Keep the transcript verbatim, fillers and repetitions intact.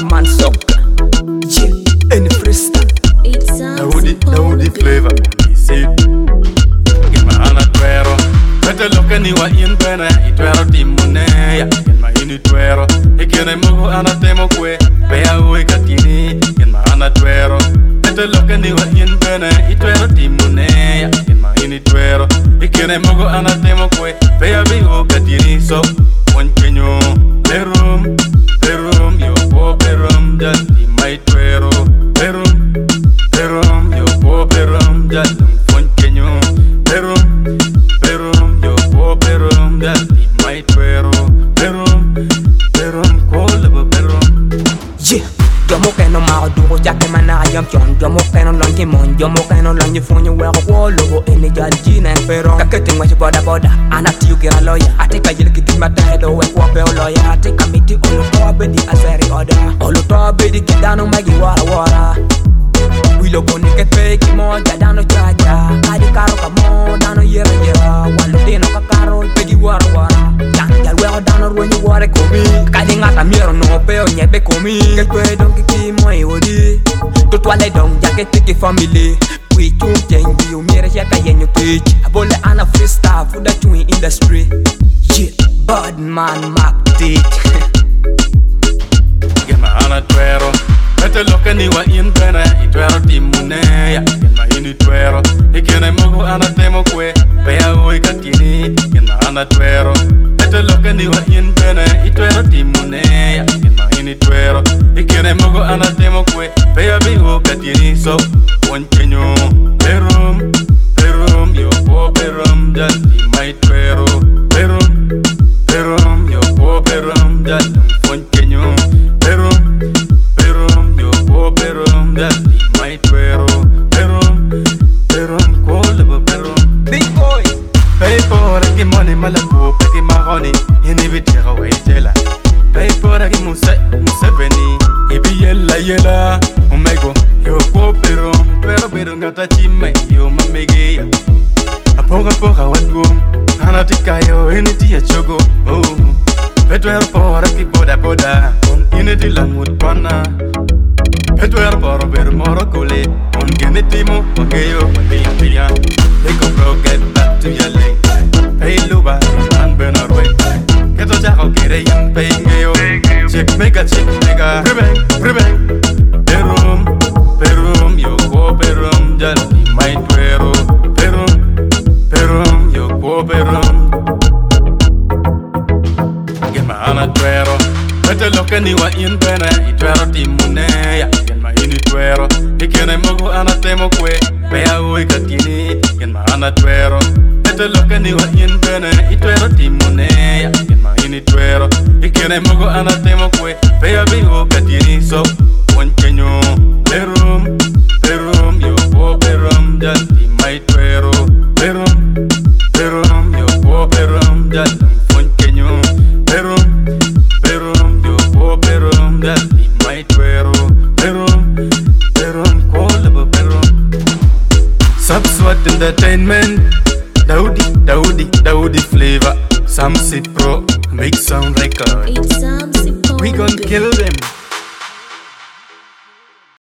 man soca. Yeah, any freestyle. It sounds Daudi, Daudi flavor. See, get my hand at twero. Better look anywhere in Bena. It twero timune. Get my in it twero. Ikene mugo anatemo kwe. Pea ue katini. Get my hand at twero. Better look anywhere in Bena. It twero timune. Get my in it twero. Ikene mugo anatemo kwe. Pea ue katini. So, one kenyo. Perum, perum, yo po perum. Just in my twero. Perum, perum, yo po perum. Just one kenyo. Perum, perum, yo po perum. Just in my twero. Perum, perum, call perum. Yeah, Jomo keno ma do jake mana yam chon. Jomo keno lonki mon. Jomo keno lonki fonyo wero wolo. Eni jalji na pero. Kakete mwachi boda boda. Anati you get a lawyer. I take a yellow kiti matahedo we kwa pe lawyer. I take a miti olo tobe di aseri order. Olo tobe di kidano magi wara wara. We look on the fake mo jadano jaja. Kadi karo kamo dano yera yera. Walu teno kakaro pegi wara wara. Jangal wero dano when you ware komi. Kadi ngata miro no peo nyebe komi. Kekwe don kiki mo e odi. To toile don jake tiki family. We tune tengi you mire shaka yenyo teach. Abole ana freestyle for the twin industry. Yeah, bad man Mac teach. Get my hand at twero. Better look anywhere in Bena. It twero timune. Get my in it twero. Ikene mugo anatemo kwe. Pea ue katini. Get my hand at twero. Better look anywhere in Bena. It twero timune. Get my in it twero. Ikene mugo anatemo kwe. Pea ue katini. So, one kenyo. Perum, perum, yo po perum. Just in my twero. Perum, perum, yo po perum. Just one kenyo. Perum, perum, yo po perum. Just in my twero. Perum, perum, call perum. Big boy. Pay for a give money, malaco, pay my honey. In the vitera way, tela. Pay for a give musa, museveni. Ibi yella yella, omego. Yo po perum, pero pero ngata chime, yo mamege. Apoga poga wadgo, anatika yo eniti ya chogo. Oh, petwer for a give boda boda. On initi langwood pana. Petwer for a better morocole. On genetimo, okeyo, matia. They go bro, get back to your lane. Hey Luba, and Benarway. Get a jack, okay, and paying yo. Check mega, check mega. Prevent, prevent. Perum, perum, yo go perum. Just in my twero. Perum, perum, yo go perum. Get my hand at twero. Better look anywhere in Bena. It twero timune. Get my in it twero. Ikene mugo anatemo kwe. Pea ue katini. Get my hand at twero. Better look anywhere in Bena. It twero timune. Get my in it twero. Ikene mugo anatemo kwe. Pea ue katini. So, one kenyo. Perum, perum, yo po perum. Just in my twero. Perum, perum, yo po perum. Just one kenyo. Perum, perum, yo po perum. Just in my twero. Perum, perum, call perum. Subswat entertainment. Daudi, Daudi, Daudi flavor. Samsi Pro, make sound record. It sounds We gon' kill them.